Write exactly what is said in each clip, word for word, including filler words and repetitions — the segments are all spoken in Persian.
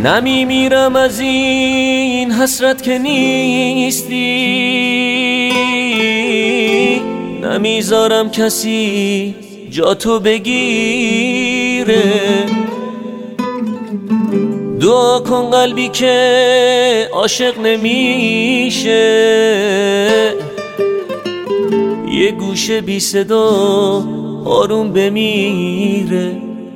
نمی میرم از این حسرت که نیستی، نمیذارم کسی جا تو بگیره. دعا کن قلبی که عاشق نمیشه، یه گوشه بی صدا آروم بمیره.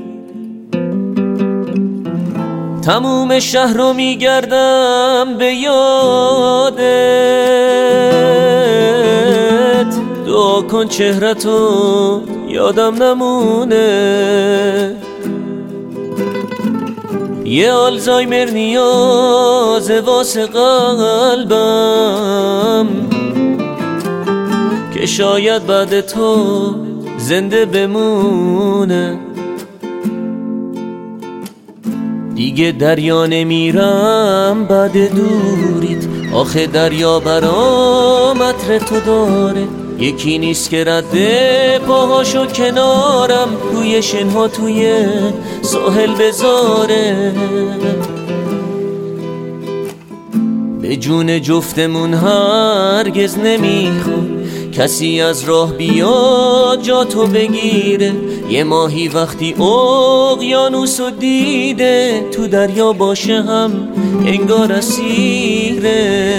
تموم شهر رو میگردم به یادت، دعا کن چهره‌تو یادم نمونه. یه آلزایمر نیازه واسه قلبم که شاید بعد تو زنده بمونه. دیگه دریا نمیرم بعد دوریت، آخه دریا برام عطر تو داره. یکی نیست که رد پاهاشو کنارم روی شنها توی ساحل بذاره. به جون جفتمون هرگز نمیخوام کسی از راه بیاد جا تو بگیره. یه ماهی وقتی اقیانوسو دیده تو دریا باشه هم انگار اسیره.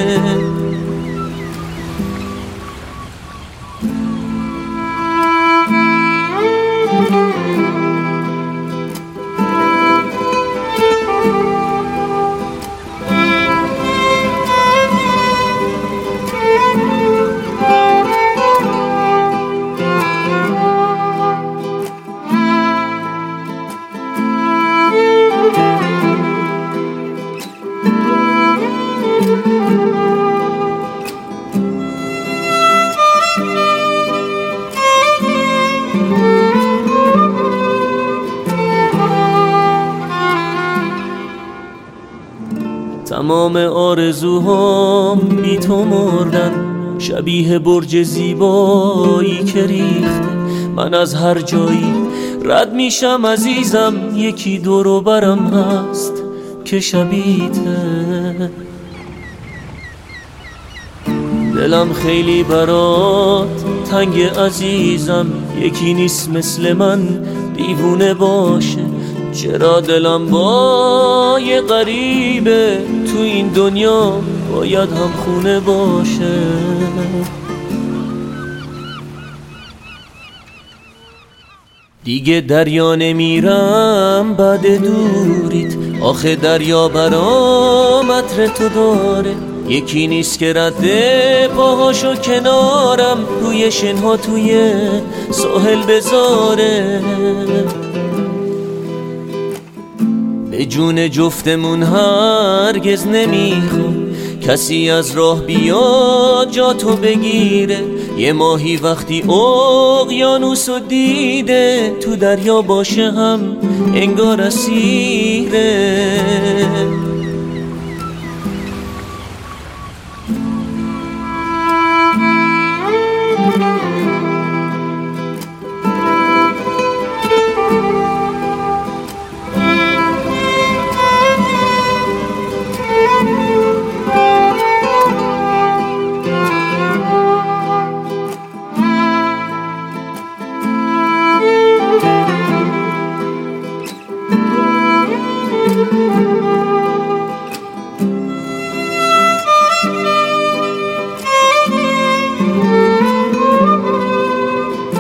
تمام آرزوهام بی تو مردن، شبیه برج زیبایی که ریخته. من از هر جایی رد میشم عزیزم، یکی دور و برم هست که شبیته. دلم خیلی برات تنگ عزیزم، یکی نیست مثل من دیوونه باشه. چرا دلم با یه غریبه تو این دنیا باید هم خونه باشه. دیگه دریا نمیرم بعد دوریت، آخه دریا برام عطر تو داره. یکی نیست که رد پاهاشو کنارم روی شنها توی ساحل بذاره. به جون جفتمون هرگز نمیخوام کسی از راه بیاد جا تو بگیره. یه ماهی وقتی اقیانوسو دیده تو دریا باشه هم انگار اسیره.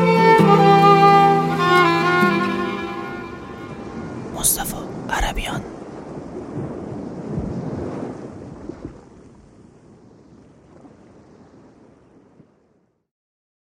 مصطفی عربیان.